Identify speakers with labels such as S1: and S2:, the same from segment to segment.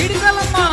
S1: పైడితల్లమ్మా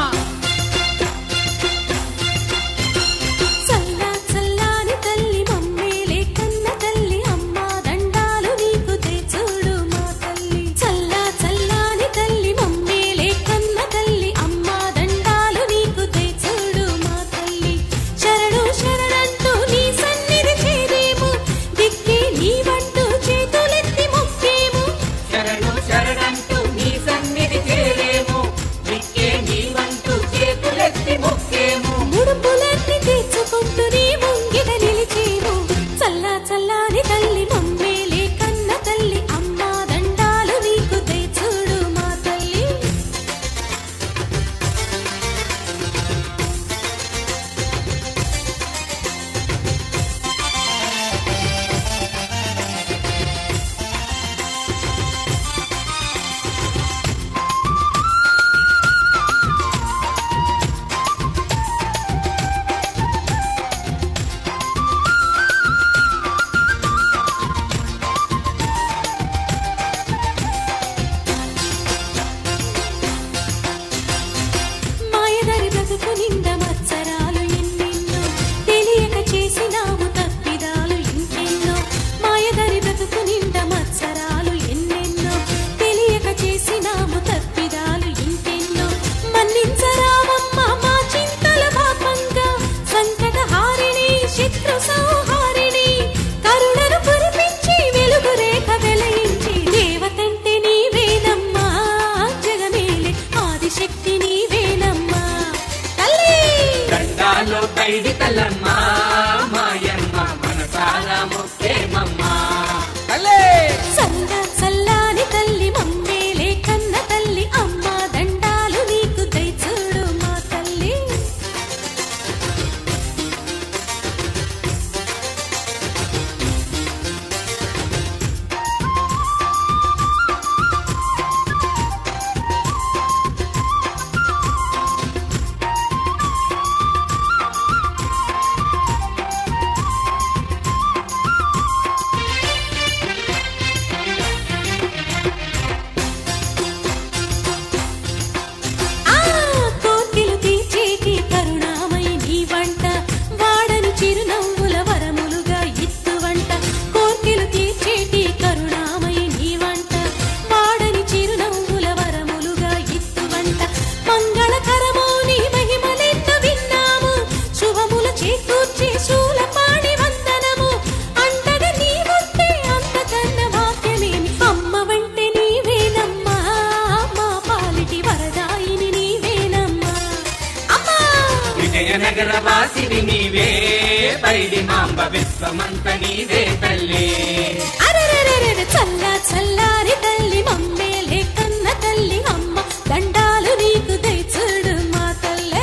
S2: పైడితల్లమ్మా మాయమ్మ మనసారా మొక్కేమమ్మా
S3: చల్లా చల్లాని తల్లి మమ్మేలే కన్న తల్లి అమ్మ దండాలు నీకు దయచూడు మా తల్లి
S2: విజయనగరవాసివి నీవే పైడి మాంబ విశ్వమంత నీవే తల్లి
S3: చల్లా చల్లారి తల్లి మమ్మేలే కన్న తల్లి అమ్మ దండాలు నీకు దయచూడు మా తల్లే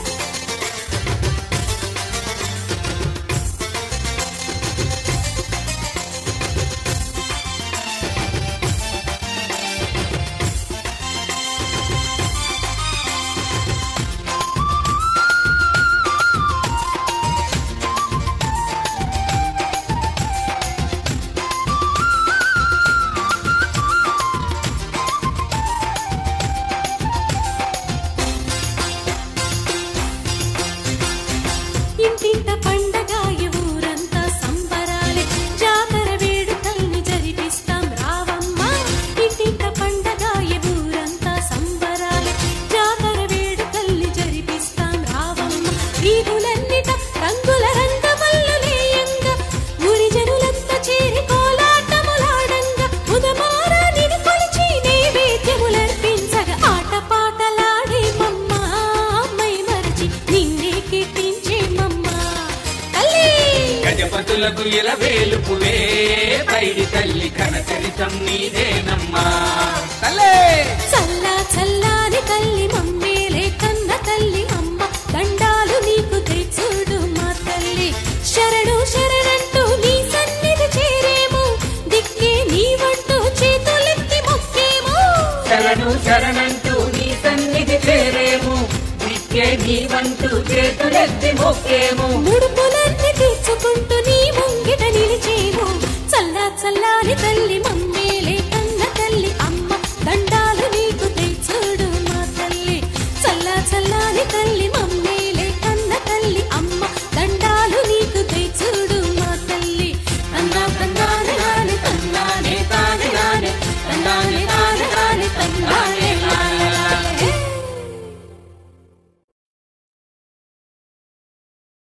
S3: ఇంటింట పండగాయ ఊరంతా సంబరాలే జాతర వేడుకల్ని జరిపిస్తాం రావమ్మ ఇంటింట పండగాయ ఊరంతా సంబరాలే జాతర వేడుకల్ని జరిపిస్తాం రావమ్మ వీధులన్నిట రంగుల రంగమల్లులేయంగా ఊరి జనులంతా చేరి కోలాటములాడంగా ఉదమారా నిన్ను కొలిచి నైవేద్యములర్పించగా ఆటపాటలాడే మమ్మ మై మరచి నిన్నే కీర్తించే మమ్మ తల్లి
S2: గజపతులకు ఇలవేలుపువే పైడి తల్లి ఘన చరితం నీదేనమ్మా
S3: చల్లా చల్లాని తల్లి మమ్మేలే కన్న తల్లి అమ్మ దండాలు నీకు తెచ్చుడు మా తల్లి శరణు శరణంటూ నీ సన్నిధి చేరేము దిక్కే నీవంటూ చేతులెత్తి మొక్కేము
S2: శరణు శరణంటూ నీ సన్నిధి చేరేము దిక్కే నీవంటూ చేతులెత్తి మొక్కేము
S3: ముడుపుల